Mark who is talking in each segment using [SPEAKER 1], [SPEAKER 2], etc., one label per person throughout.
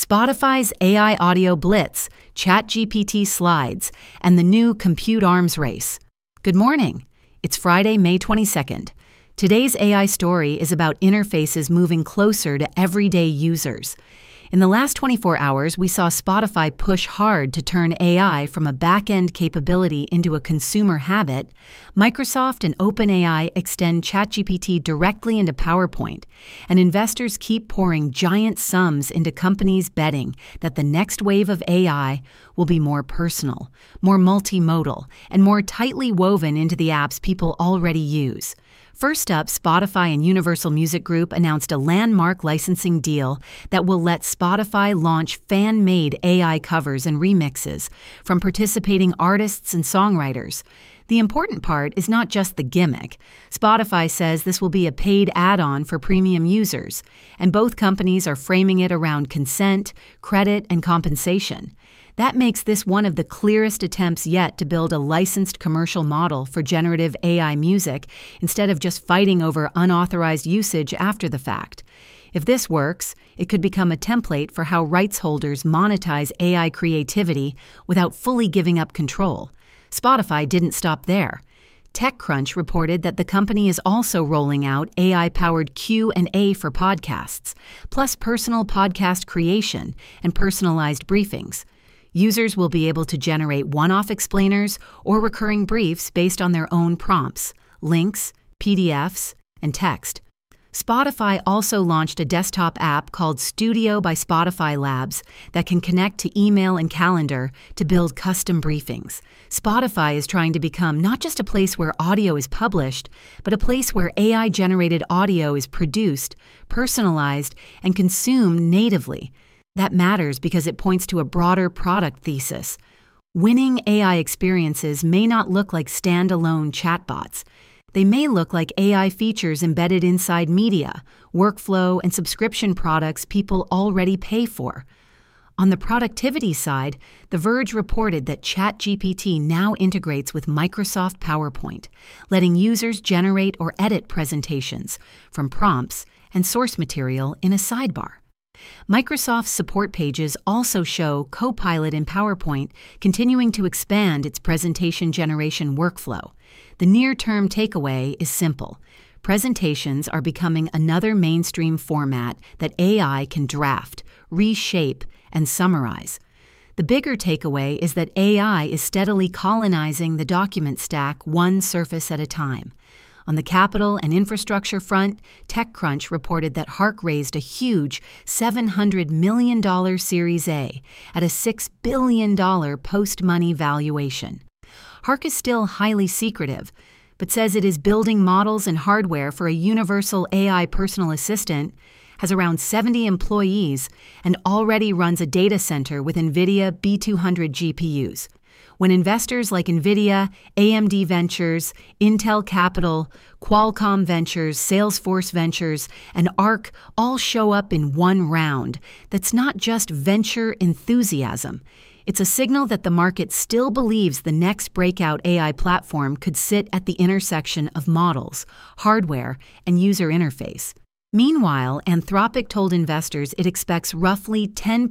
[SPEAKER 1] Spotify's AI audio blitz, ChatGPT slides, and the new compute arms race. Good morning. It's Friday, May 22nd. Today's AI story is about interfaces moving closer to everyday users. In the last 24 hours, we saw Spotify push hard to turn AI from a back-end capability into a consumer habit. Microsoft and OpenAI extend ChatGPT directly into PowerPoint, and investors keep pouring giant sums into companies betting that the next wave of AI will be more personal, more multimodal, and more tightly woven into the apps people already use. First up, Spotify and Universal Music Group announced a landmark licensing deal that will let Spotify launch fan-made AI covers and remixes from participating artists and songwriters. The important part is not just the gimmick. Spotify says this will be a paid add-on for premium users, and both companies are framing it around consent, credit, and compensation. That makes this one of the clearest attempts yet to build a licensed commercial model for generative AI music instead of just fighting over unauthorized usage after the fact. If this works, it could become a template for how rights holders monetize AI creativity without fully giving up control. Spotify didn't stop there. TechCrunch reported that the company is also rolling out AI-powered Q&A for podcasts, plus personal podcast creation and personalized briefings. Users will be able to generate one-off explainers or recurring briefs based on their own prompts, links, PDFs, and text. Spotify also launched a desktop app called Studio by Spotify Labs that can connect to email and calendar to build custom briefings. Spotify is trying to become not just a place where audio is published, but a place where AI-generated audio is produced, personalized, and consumed natively. That matters because it points to a broader product thesis. Winning AI experiences may not look like standalone chatbots. They may look like AI features embedded inside media, workflow, and subscription products people already pay for. On the productivity side, The Verge reported that ChatGPT now integrates with Microsoft PowerPoint, letting users generate or edit presentations from prompts and source material in a sidebar. Microsoft's support pages also show Copilot in PowerPoint continuing to expand its presentation generation workflow. The near-term takeaway is simple. Presentations are becoming another mainstream format that AI can draft, reshape, and summarize. The bigger takeaway is that AI is steadily colonizing the document stack one surface at a time. On the capital and infrastructure front, TechCrunch reported that Hark raised a huge $700 million Series A at a $6 billion post-money valuation. Hark is still highly secretive, but says it is building models and hardware for a universal AI personal assistant, has around 70 employees, and already runs a data center with NVIDIA B200 GPUs. When investors like NVIDIA, AMD Ventures, Intel Capital, Qualcomm Ventures, Salesforce Ventures, and ARK all show up in one round, that's not just venture enthusiasm. It's a signal that the market still believes the next breakout AI platform could sit at the intersection of models, hardware, and user interface. Meanwhile, Anthropic told investors it expects roughly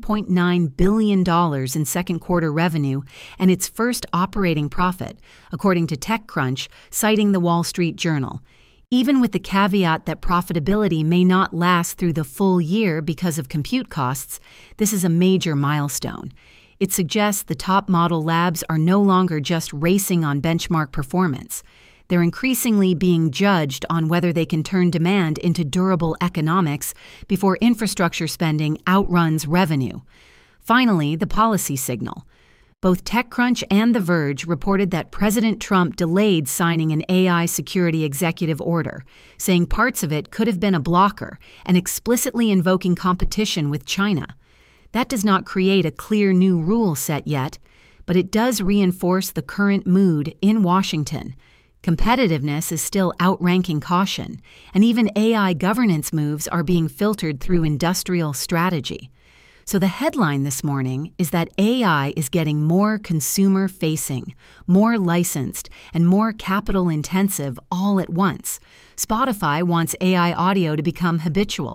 [SPEAKER 1] $10.9 billion in second quarter revenue and its first operating profit, according to TechCrunch, citing the Wall Street Journal. Even with the caveat that profitability may not last through the full year because of compute costs, this is a major milestone. It suggests the top model labs are no longer just racing on benchmark performance. They're increasingly being judged on whether they can turn demand into durable economics before infrastructure spending outruns revenue. Finally, the policy signal. Both TechCrunch and The Verge reported that President Trump delayed signing an AI security executive order, saying parts of it could have been a blocker and explicitly invoking competition with China. That does not create a clear new rule set yet, but it does reinforce the current mood in Washington. Competitiveness is still outranking caution, and even AI governance moves are being filtered through industrial strategy. So the headline this morning is that AI is getting more consumer-facing, more licensed, and more capital-intensive all at once. Spotify wants AI audio to become habitual.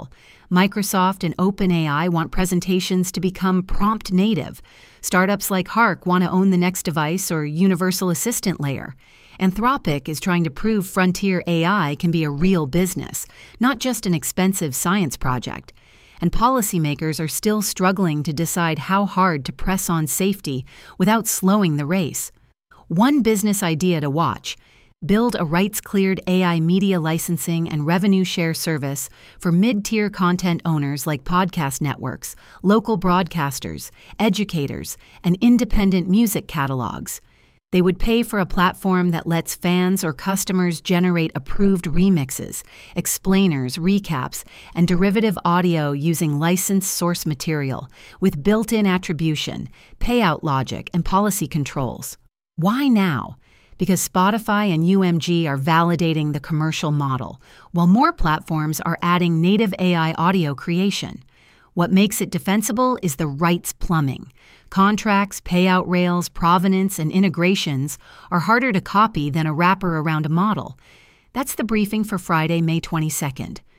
[SPEAKER 1] Microsoft and OpenAI want presentations to become prompt native. Startups like Hark want to own the next device or universal assistant layer. Anthropic is trying to prove frontier AI can be a real business, not just an expensive science project. And policymakers are still struggling to decide how hard to press on safety without slowing the race. One business idea to watch: build a rights-cleared AI media licensing and revenue share service for mid-tier content owners like podcast networks, local broadcasters, educators, and independent music catalogs. They would pay for a platform that lets fans or customers generate approved remixes, explainers, recaps, and derivative audio using licensed source material, with built-in attribution, payout logic, and policy controls. Why now? Because Spotify and UMG are validating the commercial model, while more platforms are adding native AI audio creation. What makes it defensible is the rights plumbing. Contracts, payout rails, provenance, and integrations are harder to copy than a wrapper around a model. That's the briefing for Friday, May 22nd.